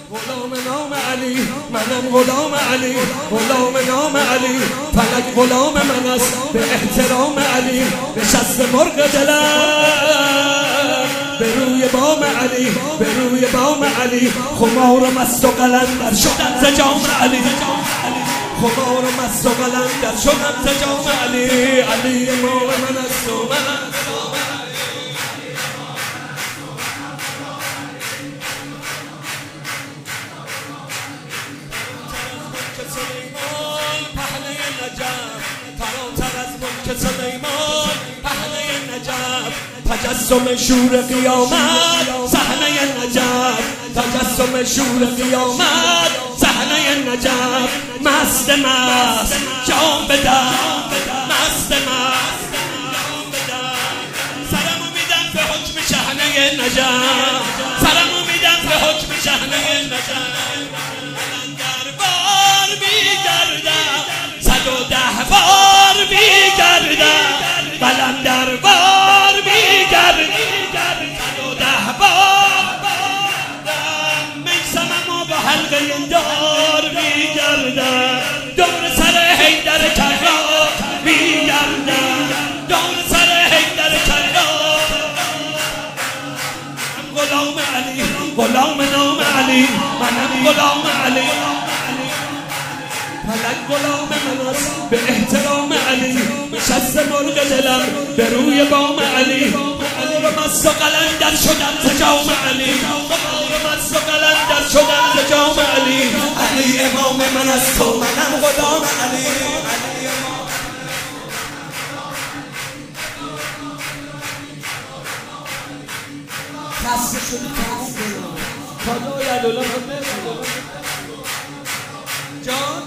غلام نام علی، منم غلام علی، غلام نام علی، فلک غلام من است به احترام علی. نشسته مرغ دلم به روی بام علی، به روی بام علی، خمار و مست و قلندر شدم ز جام علی، خمار و مست و قلندر شدم ز جام علی. علی امام من است و من فراتر از ملک سلیمان پهنه نجف، تجسم شور قیامت صحنه نجف، تجسم شور قیامت صحنه نجف. مست مست جام به دست، مست مست جام به دست، سرمو میدم به حکم شحنه نجف، سرمو میدم به حکم شحنه نجف. دربار میگردم 110 بار میگردم، بلند دربار میگردم 110 بار، میسمم و با حلقه دار میگردم، دور سر حیدر کرار میگردم، دور سر حیدر کرار. غلام علی، غلام نام علی، منم غلام علی، فلک غلام من است به احترام علی. نشسته مرغ دلم به روی بام علی، خمار و مست و قلندر شدم ز جام علی، خمار و مست و قلندر شدم ز جام علی. علی امام من است و منم غلام علی. خسته شدی خدای عدالت جان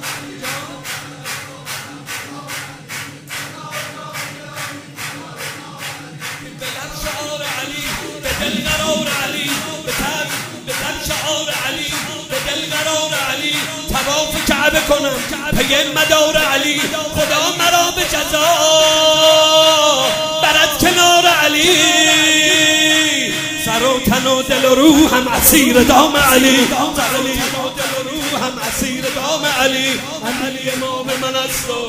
شعار علی به دل قرار علی، به تن شعار علی به دل قرار علی. طواف کعبه کنم پی مدار علی، خدا مرا به جزا برد کنار علی. سر و تن و دل و روحم اسیر دام علی، سر و تن و دل و روحم اسیر دام علی. علی امام من است و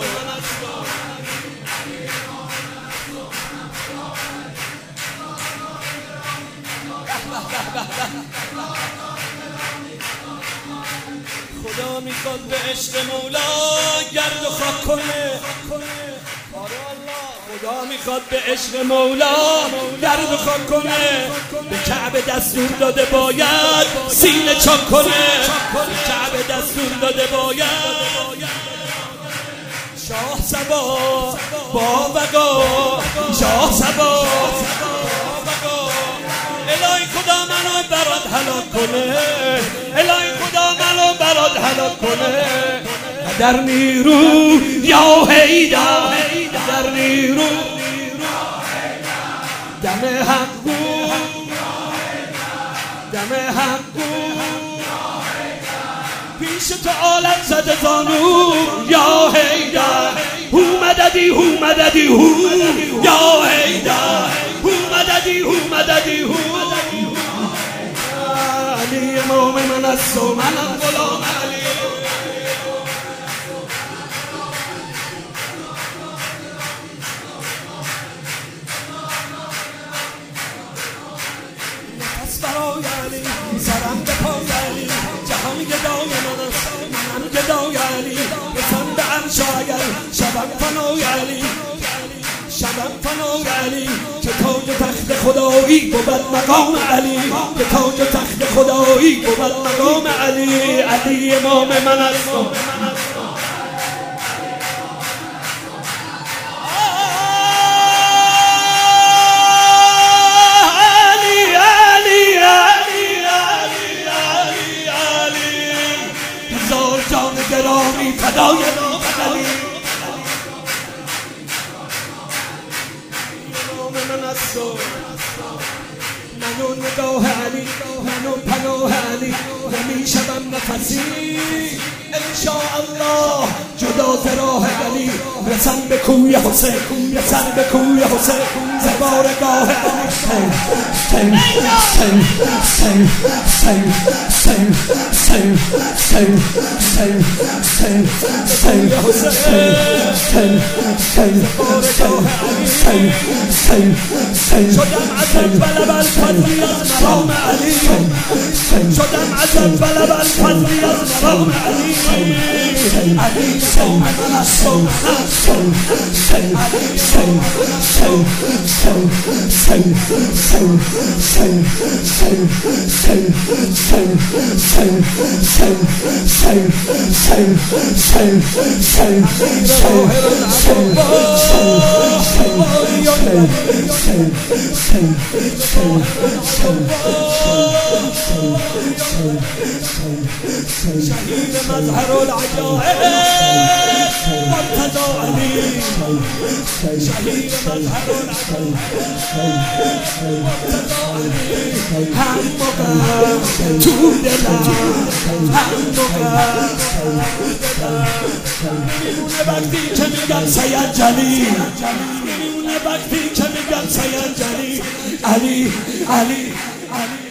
خدا میخواد به عشق مولا گرد و خاک کنه، خدا میخواد به عشق مولا گرد و خاک کنه. به کعبه دستور داده باید سینه چاک کنه، به کعبه دستور داده باید شاه صبا با وقا، شاه صبا الهی خدا منو برات هلاک کنه، الهی خدا منو برات هلاک کنه. در نیرو یا حیدر، در نیرو دم حق گو، دم حق گو، پیش تو عالم زده زانو یا حیدر. هو مددی هو مددی هو یا حیدر، هو مددی هو مددی هو. علی امام من است و منم غلام علی. نفس برای علی، سرم به پای علی، جهان گدای من است منم گدای علی. رسم به عرش اگر شبم فنای علی، شبم فنای علی. که تاج تخت خدایی بود مقام علی، که تاج تخت خدایی بود مقام علی. علی امام من است علی، علی علی علی علی علی. هزار جان گرامی فدای نام علی. منو نگاه علی، منو پناه علی، نمیشم نفسی انشاءالله جدا ز راه علی. رسم به کوی حسین، رسم به کوی حسین. ز بارگاه شدم عزت بلب الفضلی از مرام علی شدم عزت بلب الفضلی از مرام علی علی صوم من از صوم شهید مظهر العجائب مرتضی علی شهید مظهر العجائب هم موقع تو دلم هم موقع میمونه وقتی که میگم سید جلی میمونه وقتی که میگم سید جلی علی علی علی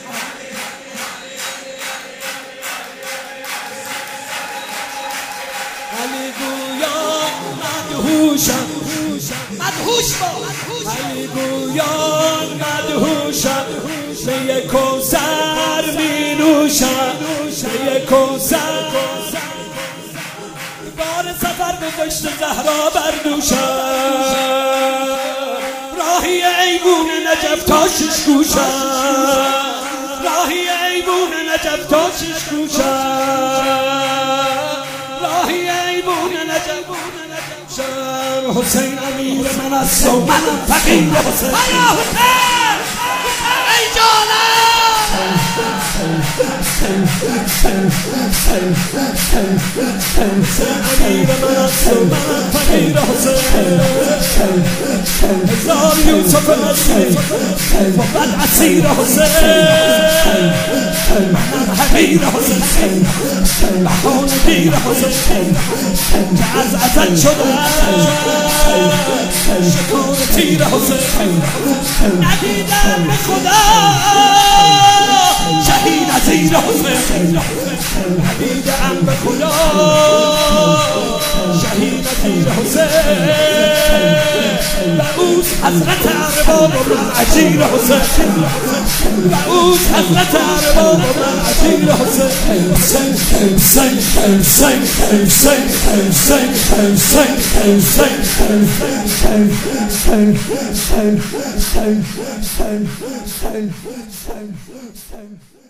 علی گویا مدهوشم مدهوش با علی گویا مدهوشم می کوثر می نوشم می کوثر بار سفر به دشت زهرا بردوشم راهی ایوون نجف تا شش گوشم راهی ایوون نجف تا شش گوشم راهی ایوون نجف حسین امیر من از سو منم فقیر حسین ای حسین ای جانم امیر من از سو منم فقیر حسین هزار یوسف اسیر و بعد اسیر حسین منم حقیر حسین بهان دیر حسین که از ازل شدم شکار تیر حسین ندیدم به خدا شهید عزیز حسین ندیدم به خدا شهید عزیز حسین و اوست حضرت ارباب و من عشیر حسین و اوست حضرت ارباب و من عشیر حسین حسین حسین حسین حسین حسین حسین حسین حسین